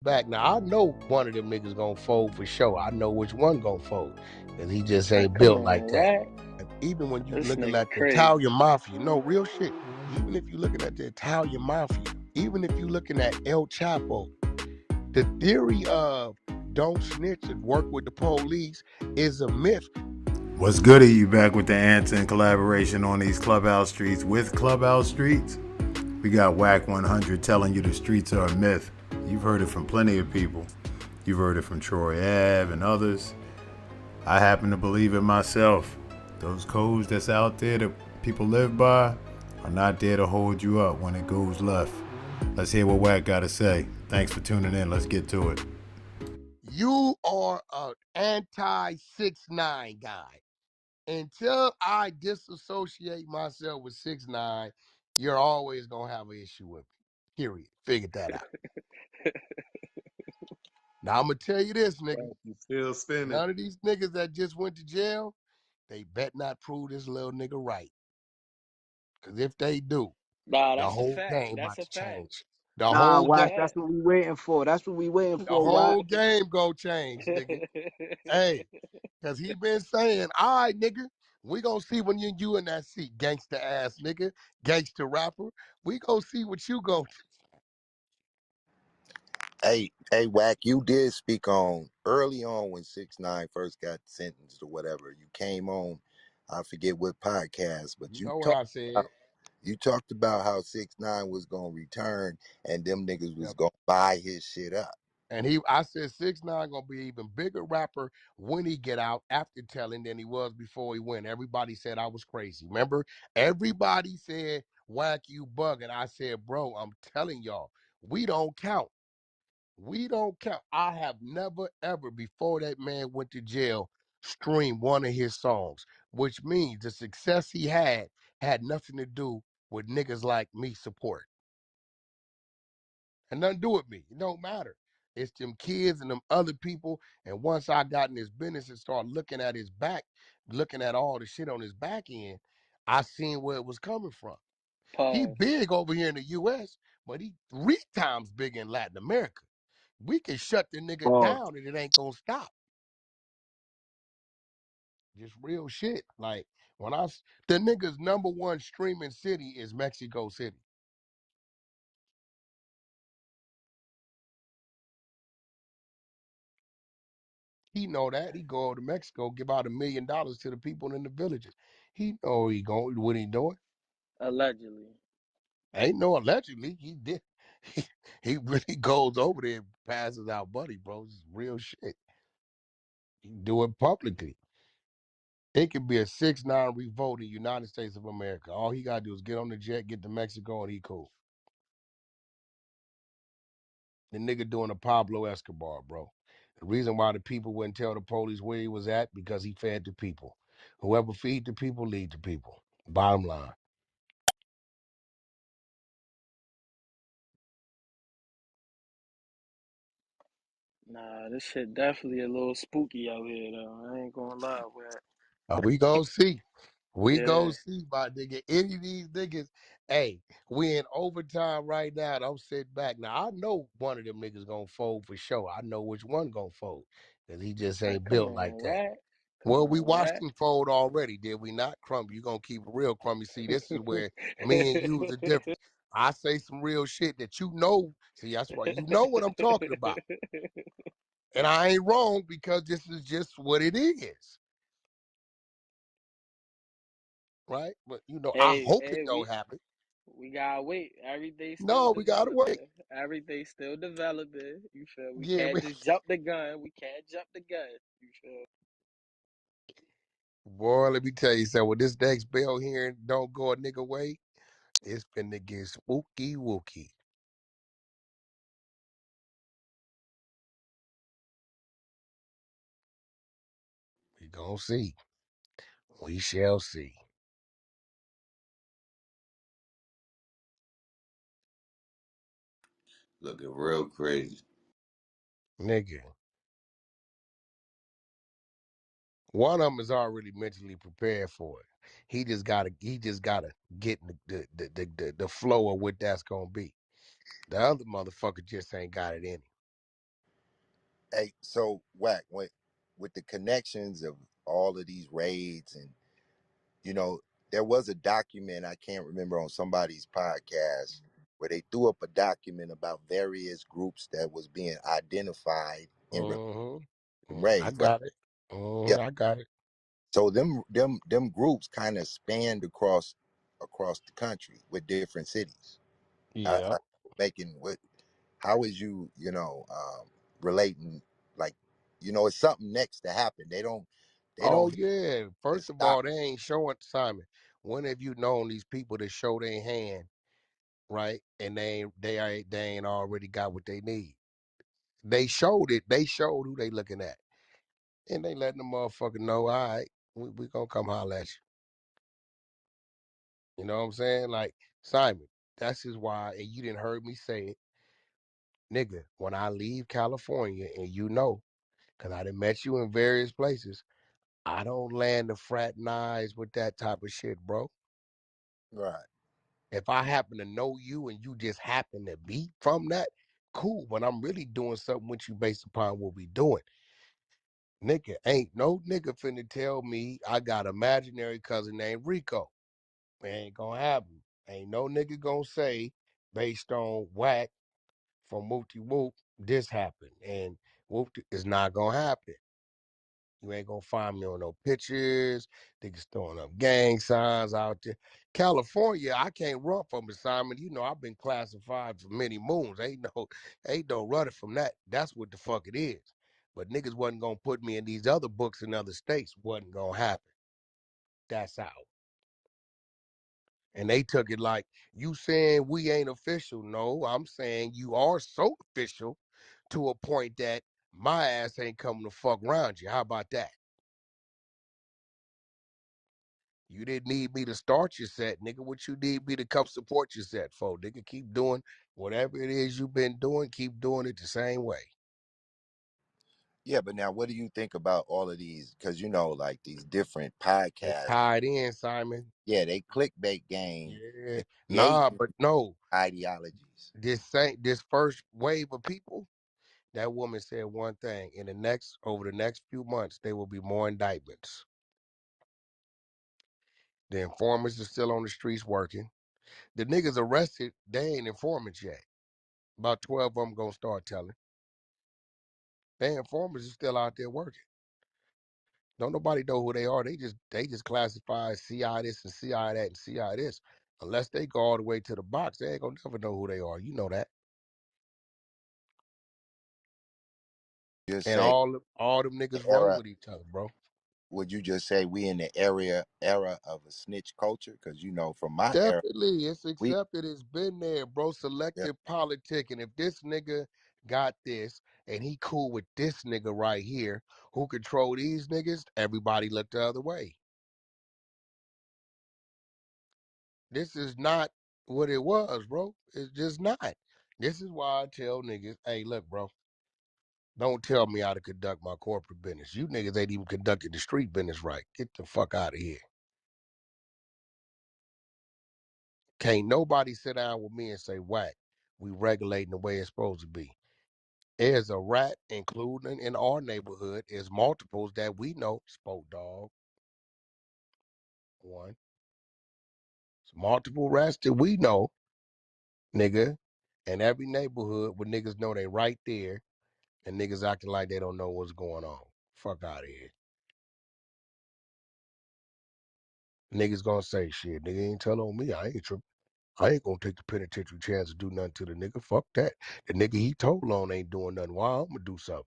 back. Now I know one of them niggas gonna fold for sure. I know which one gonna fold. Cause he just Like, ain't come built like on, that. Wack. Even when you This looking nigga at the crazy. Italian mafia, no real shit. Even if you looking at the Italian mafia, even if you looking at El Chapo, the theory of don't snitch and work with the police is a myth. What's good? Are you back with the Ants in collaboration on these clubhouse streets with clubhouse streets? We got Whack 100 telling you the streets are a myth. You've heard it from plenty of people. You've heard it from Troy Ave and others. I happen to believe it myself. Those codes that's out there that people live by are not there to hold you up when it goes left. Let's hear what Whack got to say. Thanks for tuning in. Let's get to it. You are an anti 6ix9ine guy. Until I disassociate myself with 6ix9ine, you're always gonna have an issue with me. Period. Figured that out. Now I'm gonna tell you this, nigga. Right, you still spinning. None of these niggas that just went to jail, they bet not prove this little nigga right. Cause if they do, Nah, the that's a whole fact. game That's about a to fact. change. The That's Nah, whole a game, Wack, fact. that's what we waiting for. That's what we waiting the for, Wack. whole game gonna change, nigga. Hey, cause he been saying, all right, nigga, we gonna see when you in that seat, gangster ass nigga, gangster rapper. We gonna see what you go. Hey, Wack, you did speak on early on when 6ix9ine first got sentenced or whatever. You came on, I forget what podcast, but You know what I said? you talked about how 6ix9ine was gonna return and them niggas was Yep. gonna buy his shit up. And I said 6ix9ine gonna be an even bigger rapper when he get out after telling than he was before he went. Everybody said I was crazy. Remember, everybody said whack you bug, and I said, bro, I'm telling y'all, we don't count. We don't count. I have never ever before that man went to jail streamed one of his songs, which means the success he had nothing to do with niggas like me support. And nothing to do with me. It don't matter. It's them kids and them other people. And once I got in his business and started looking at his back, looking at all the shit on his back end, I seen where it was coming from. He Pause. big over here in the US, but he 3 times big in Latin America. We can shut the nigga Pause. down and it ain't gonna stop. Just real shit. Like the nigga's number one streaming city is Mexico City. He know that. He go over to Mexico, give out $1 million to the people in the villages. He know he going what he doing. Allegedly. Ain't no allegedly. He did. He really goes over there and passes out money, bro. It's real shit. He do it publicly. It could be a 6ix9ine revolt in the United States of America. All he gotta do is get on the jet, get to Mexico, and he cool. The nigga doing a Pablo Escobar, bro. The reason why the people wouldn't tell the police where he was at because he fed the people. Whoever feed the people, lead the people. Bottom line. Nah, this shit definitely a little spooky out here, though. I ain't gonna lie, Wack. We gonna see. We Yeah. gonna see, my nigga. Any of these niggas, hey, we in overtime right now. Don't sit back. Now I know one of them niggas gonna fold for sure. I know which one gonna fold. Cause he just Like, ain't come built like on, that. Wack. Come Well, we on, watched Wack. him fold already, did we not? Crummy, you gonna keep it real, Crummy. See, this is where me and you's the difference. I say some real shit that you know. See, that's why you know what I'm talking about. And I ain't wrong because this is just what it is. Right? But I Hey, hope it hey, don't happen. we gotta wait. Everything still No, we gotta wait. developing. Everything still developing. You feel? We Yeah, can't we, just jump the gun. We can't jump the gun. You feel? boy, let me tell you something. When this next bell here don't go a nigga way, it's finna get spooky wooky. We gonna see. We shall see. Looking real crazy. Nigga. One of them is already mentally prepared for it. He just gotta get in the flow of what that's gonna be. The other motherfucker just ain't got it in him. Hey, so whack with the connections of all of these raids, and you know, there was a document I can't remember on somebody's podcast where they threw up a document about various groups that was being identified in I raids, right? got it. Yeah. I got it. So them groups kind of spanned across the country with different cities. Yeah. Making what? How is relating? Like, it's something next to happen. They don't Oh just yeah. First of stop. all, they ain't showing Simon. When have you known these people to show their hand, right? And they ain't already got what they need. They showed it. They showed who they looking at. And they letting the motherfucker know, all right, we gonna come holler at you. You know what I'm saying? Like, Simon, that's is why, and you didn't heard me say it, nigga, when I leave California, and because I done met you in various places, I don't land to fraternize with that type of shit, bro. Right. If I happen to know you and you just happen to be from that, cool. But I'm really doing something with you based upon what we doing. Nigga, ain't no nigga finna tell me I got an imaginary cousin named Rico. It ain't gonna happen. Ain't no nigga gonna say, based on whack from Whoopty Whoop, this happened. And Whoopty is not gonna happen. You ain't gonna find me on no pictures. Niggas throwing up gang signs out there. California, I can't run from it, Simon. You know I've been classified for many moons. Ain't no running from that. That's what the fuck it is. But niggas wasn't gonna put me in these other books in other states. Wasn't gonna happen. That's out. And they took it like, you saying we ain't official. No, I'm saying you are so official to a point that my ass ain't coming to fuck around you. How about that? You didn't need me to start your set, nigga. What you need me to come support your set for, nigga? Keep doing whatever it is you've been doing. Keep doing it the same way. Yeah, but now what do you think about all of these? Because like these different They podcasts, tied in, Simon. yeah, they clickbait game Yeah. and Nah, creating but no. ideologies. This first wave of people, that woman said one thing. Over the next few months, there will be more indictments. The informers are still on the streets working. The niggas arrested, they ain't informants yet. About 12 of them gonna start telling. They informers are still out there working. Don't nobody know who they are. They just classify CI this and CI that and CI this. Unless they go all the way to the box, they ain't gonna never know who they are. You know that. Just And say all them the niggas roll era. with each other, bro. Would you just say we in the era of a snitch culture? Because from my era, Definitely, it's we accepted. It's been there, bro. yeah, Selective politic. And if this nigga got this and he cool with this nigga right here who control these niggas, everybody look the other way. This is not what it was, bro. It's just not. This is why I tell niggas, hey, look, bro, don't tell me how to conduct my corporate business. You niggas ain't even conducting the street business right. Get the fuck out of here. Can't nobody sit down with me and say, whack, we regulating the way it's supposed to be. There's a rat, including in our neighborhood, is multiples that we know. Spoke dog, one. It's multiple rats that we know, nigga. In every neighborhood where niggas know they right there and niggas acting like they don't know what's going on. Fuck out of here. Niggas gonna say shit. Nigga ain't tell on me. I ain't tripping. I ain't gonna take the penitentiary chance to do nothing to the nigga. Fuck that. The nigga he told on ain't doing nothing. Why I'm gonna do something?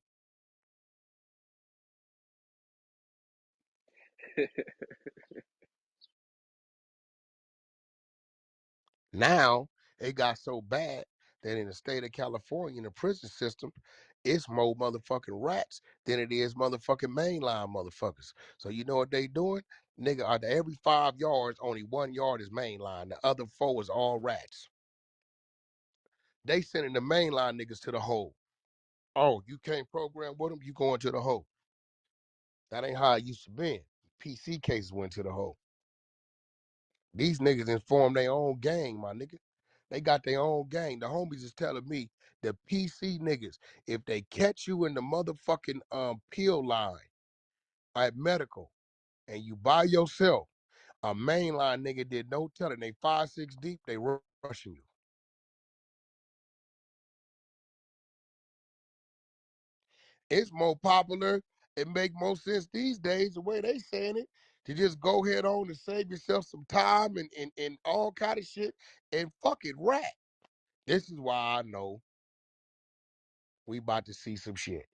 Now it got so bad that in the state of California, in the prison system, it's more motherfucking rats than it is motherfucking mainline motherfuckers. So you know what they doing? Nigga, out of every 5 yards, only 1 yard is mainline. The other four is all rats. They sending the mainline niggas to the hole. Oh, you can't program with them, you going to the hole. That ain't how it used to be. PC cases went to the hole. These niggas inform their own gang, my nigga. They got their own gang. The homies is telling me The PC niggas, if they catch you in the motherfucking pill line at medical and you by yourself, a mainline nigga did no telling. They 5-6 deep, they rushing you. It's more popular. It make more sense these days, the way they saying it, to just go head on and save yourself some time and all kind of shit and fucking rat. This is why I know we about to see some shit.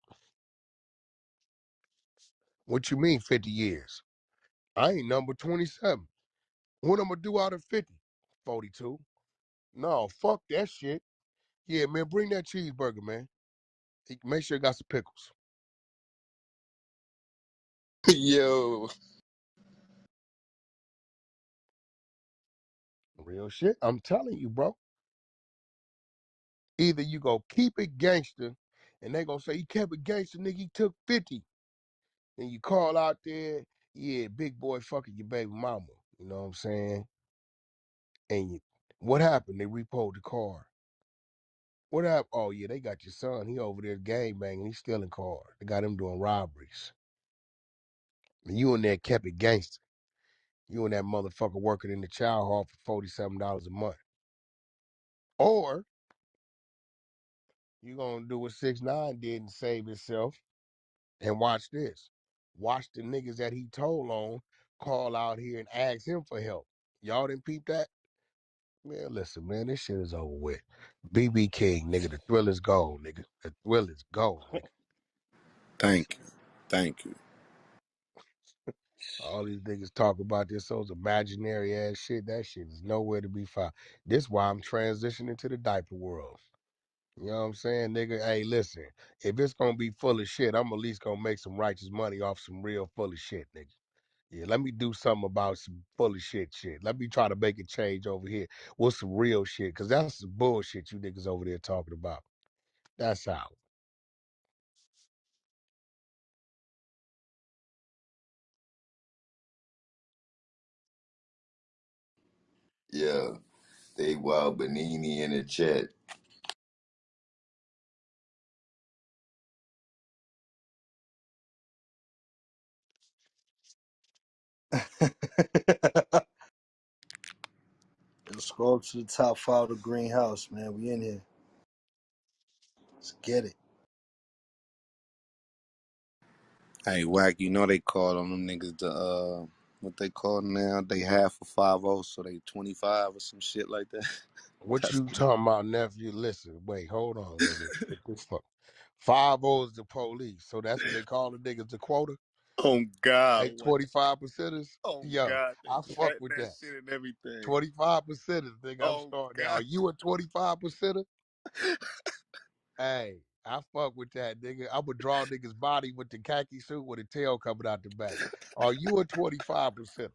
What you mean 50 years? I ain't number 27. What I'm gonna do out of 50? 42. No, fuck that shit. Yeah, man, bring that cheeseburger, man. Make sure it got some pickles. Yo, Real shit. I'm telling you, bro. Either you go keep it gangster, and they gonna say he kept it gangster, nigga. He took 50. And you call out there, yeah, big boy fucking your baby mama. You know what I'm saying? And what happened? They repoed the car. What happened? Oh yeah, they got your son. He over there gang banging. He's stealing cars. They got him doing robberies. And you in there kept it gangster. You and that motherfucker working in the child hall for $47 a month. Or you gonna do what 6ix9ine did and save himself and watch this. Watch the niggas that he told on call out here and ask him for help. Y'all didn't peep that? Man, listen, man, this shit is over with. BB King, nigga, the thrill is gone, nigga. The thrill is gone, nigga. thank you, thank you. All these niggas talk about this so imaginary ass shit. That shit is nowhere to be found. This why I'm transitioning to the diaper world. You know what I'm saying, nigga? Hey, listen, if it's gonna be full of shit, I'm at least gonna make some righteous money off some real full of shit, nigga. Yeah, let me do something about some full of shit. Let me try to make a change over here with some real shit, cause that's some bullshit you niggas over there talking about. That's how. Yeah, they wild Benini in the chat. Let's scroll to the top, follow the greenhouse, man. We in here. Let's get it. Hey, Wack, you know they call on them niggas the what they call now? They half for 5-0, so they 25 or some shit like that. What That's you talking about, nephew? Listen, wait, hold on, nigga. Get this fuck. 5 is the police, so that's what they call the niggas the quota. oh God, Hey, what? 25%ers. Oh Yo, God, they I fuck cutting with that that. shit and everything. 25%ers, nigga. I'm Oh starting that. God, Are you a 25%er? Hey, I fuck with that, nigga. I would draw niggas body with the khaki suit with the tail coming out the back. Are you a 25%er?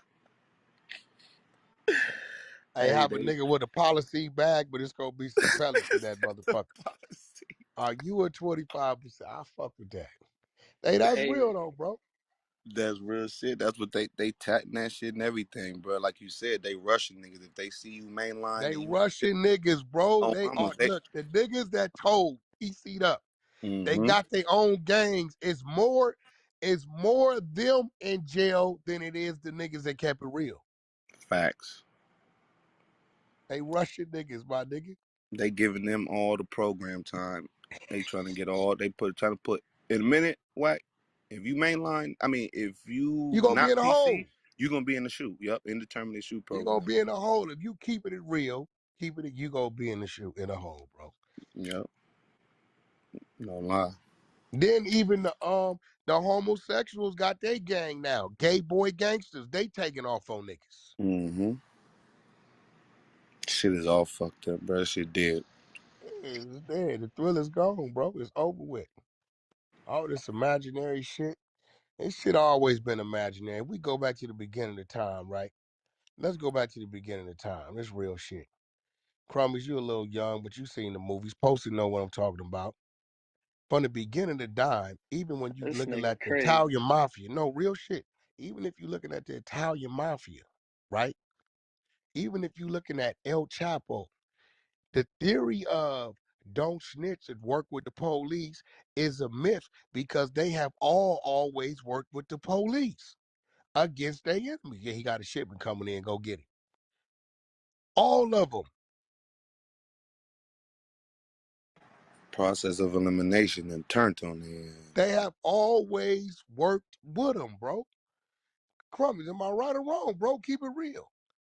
Hey, hey, have a they nigga with a policy bag, but it's gonna be some pellets in that the motherfucker. policy. Are you a 25%? I fuck with that. Hey, that's Hey, real though, bro. That's real shit. That's what they tatting that shit and everything, bro. Like you said, they rushing niggas. If they see you mainline They and you ain't rushing niggas, bro. on They mama, are they look, the niggas that told PC'd up. They mm-hmm. got their own gangs. It's more them in jail than it is the niggas that kept it real. Facts. They rushing niggas, my nigga. They giving them all the program time. They trying to get all trying to put in a minute. Whack. If you mainline, I mean, if you You gonna be not in a hole. PC, you gonna be in the shoe. Yep, indeterminate shoe You gonna program. be in a hole. If you keeping it real, keeping it, you gonna be in the shoe in a hole, bro. Yep, no lie. Then even the homosexuals got their gang now. Gay boy gangsters, they taking off on niggas. Mm-hmm. Shit is all fucked up, bro. Shit dead. It's dead. The thrill is gone, bro. It's over with. All this imaginary shit. This shit always been imaginary. We go back to the beginning of time, right? Let's go back to the beginning of time. This real shit. Crummies, you a little young, but you seen the movies. Supposed to know what I'm talking about. From the beginning of dime, even when you this looking nigga at the crazy. Italian mafia, no real shit. Even if you're looking at the Italian mafia, right? Even if you're looking at El Chapo, the theory of don't snitch and work with the police is a myth because they have all always worked with the police against their enemy. Yeah, he got a shipment coming in. Go get it. All of them. Process of elimination and turned on the They have always worked with them, bro. Crummies, am I right or wrong, bro? Keep it real.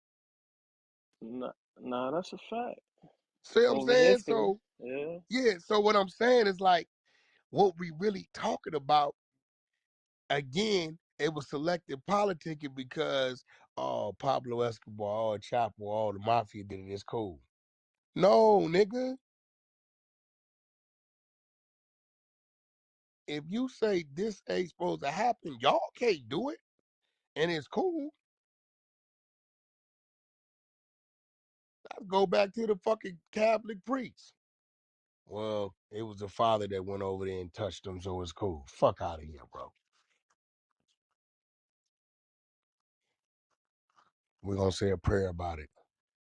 Nah, that's a fact. See what I'm Over saying? history, So, yeah. yeah, so what I'm saying is like what we really talking about, again, it was selective politicking because, oh, Pablo Escobar, oh, Chapo, oh, the mafia did it. It's cool. No, nigga. If you say this ain't supposed to happen, y'all can't do it, and it's cool. Let's go back to the fucking Catholic priest. Well, it was the father that went over there and touched him, so it's cool. Fuck out of here, bro. We're gonna say a prayer about it.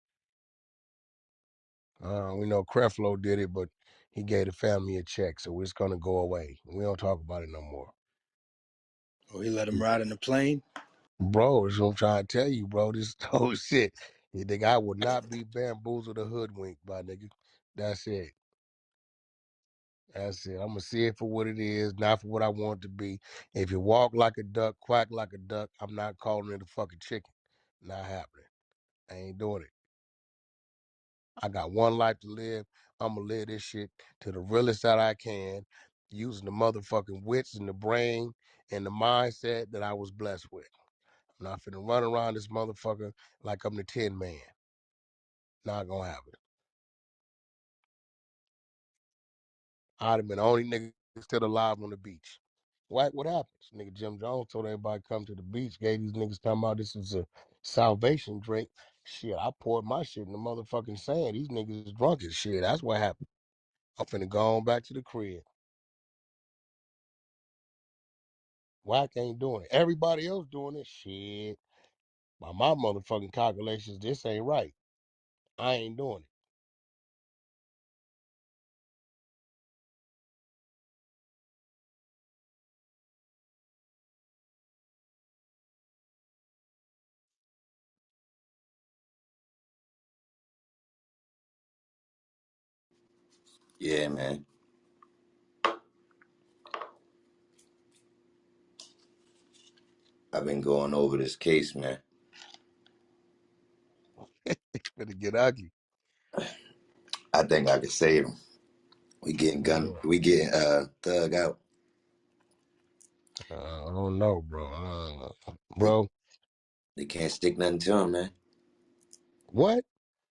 We know Creflo did it, but he gave the family a check, so it's gonna go away. We don't talk about it no more. Oh, he let him ride in the plane? Bro, that's what I'm trying to tell you, bro. This whole shit. You think I would not be bamboozled or hoodwinked by nigga. That's it. That's it. I'm gonna see it for what it is, not for what I want it to be. If you walk like a duck, quack like a duck, I'm not calling it a fucking chicken. Not happening. I ain't doing it. I got one life to live. I'm gonna live this shit to the realest that I can, using the motherfucking wits and the brain and the mindset that I was blessed with. I'm not finna run around this motherfucker like I'm the Tin Man. Not gonna happen. I'd have been the only nigga still alive on the beach. What happens? Nigga Jim Jones told everybody come to the beach, gave these niggas talking about this is a salvation drink. Shit, I poured my shit in the motherfucking sand. These niggas drunk as shit. That's what happened. I'm finna go on back to the crib. Wack ain't doing it. Everybody else doing it. Shit. By my motherfucking calculations, this ain't right. I ain't doing it. Yeah, man. I've been going over this case, man. It's finna get ugly. I think I could save him. Yeah. We getting thug out. I don't know, bro. They, Bro, they can't stick nothing to him, man. what?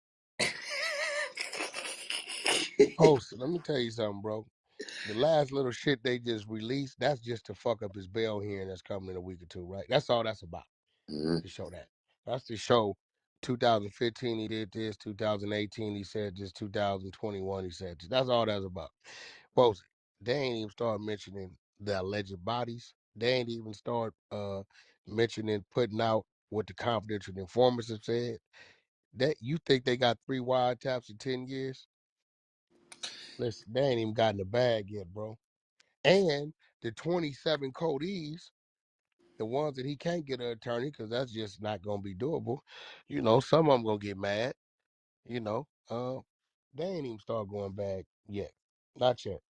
Host, let me tell you something, bro. The last little shit they just released, that's just to fuck up his bail hearing that's coming in a week or two, right? That's all that's about. Hmm. To show that. That's to show 2015 he did this, 2018 he said this, 2021 he said this. That's all that's about. Folks, they ain't even start mentioning the alleged bodies. They ain't even start mentioning putting out what the confidential informants have said. That you think they got 3 wiretaps in 10 years? Listen, they ain't even got in the bag yet, bro. And the 27 codees, the ones that he can't get an attorney because that's just not gonna be doable. Some of them gonna get mad. You know, they ain't even start going back yet, not yet.